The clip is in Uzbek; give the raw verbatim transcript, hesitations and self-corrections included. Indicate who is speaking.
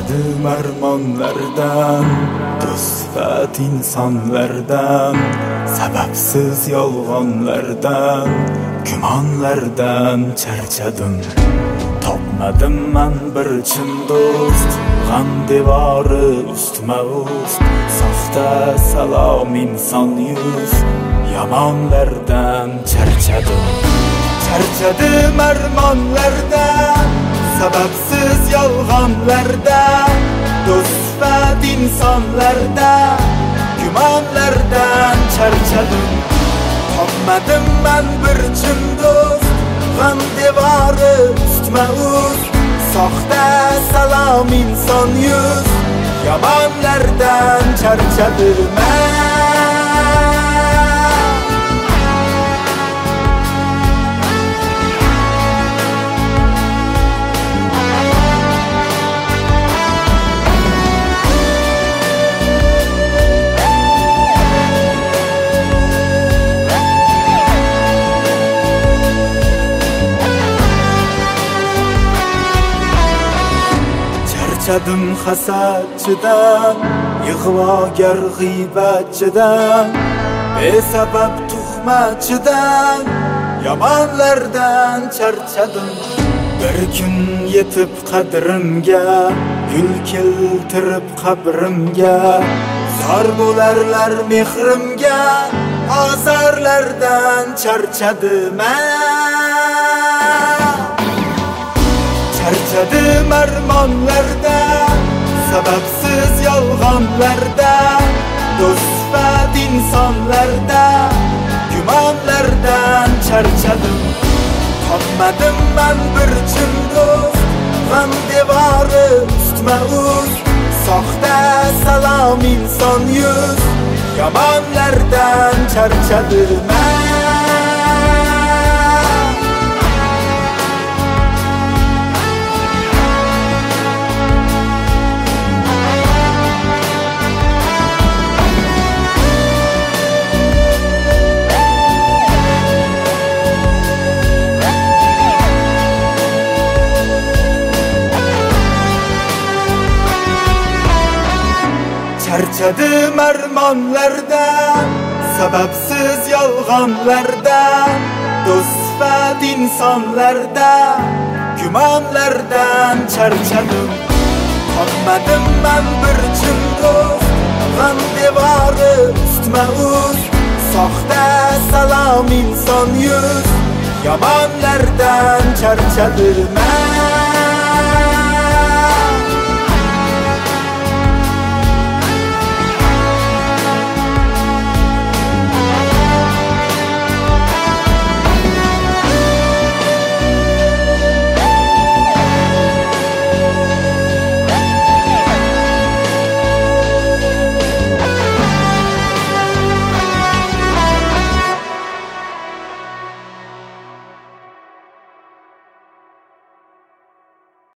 Speaker 1: Charchadim armonlardan, do'stfat insonlardan, sababsiz yolg'onlardan, gumonlardan charchadim. Topmadim man bir chin do'st, g'am devori ustma ust, soxta salom inson yuz, yomonlardan charchadim. Charchadim armonlardan, sababsiz yolg'onlardan, do'stfat insonlardan, gumonlardan charchadim. Topmadim man bir chin do'st, g'am devori ustma ust, soxta salom inson yuz, yomonlardan charchadim. Charchadim hasadchidan, ig'vogar g'iybatchidan, besabab tuhmatchidan, yomonlardan charchadim. Bir kun yetib qadrimga, gul keltirib qabrimga, zor bo'larlar mehrimga, ozorlardan charchadim. Charchadim armonlardan, sababsiz yolg'onlardan, do'stfat insonlardan, gumonlardan charchadim. Topmadim man bir chin do'st, g'am devori ustma ust, soxta salom inson yuz, yomonlardan charchadim. Charchadim armonlardan, sababsiz yolg'onlardan, do'stfat insonlardan, gumonlardan charchadim. Topmadim man bir chin do'st, g'am devori ustma ust, soxta salom inson yuz, yomonlardan charchadim.